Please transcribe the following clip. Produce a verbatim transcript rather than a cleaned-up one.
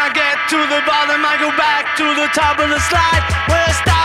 I get to the bottom, I go back to the top of the slide where I start.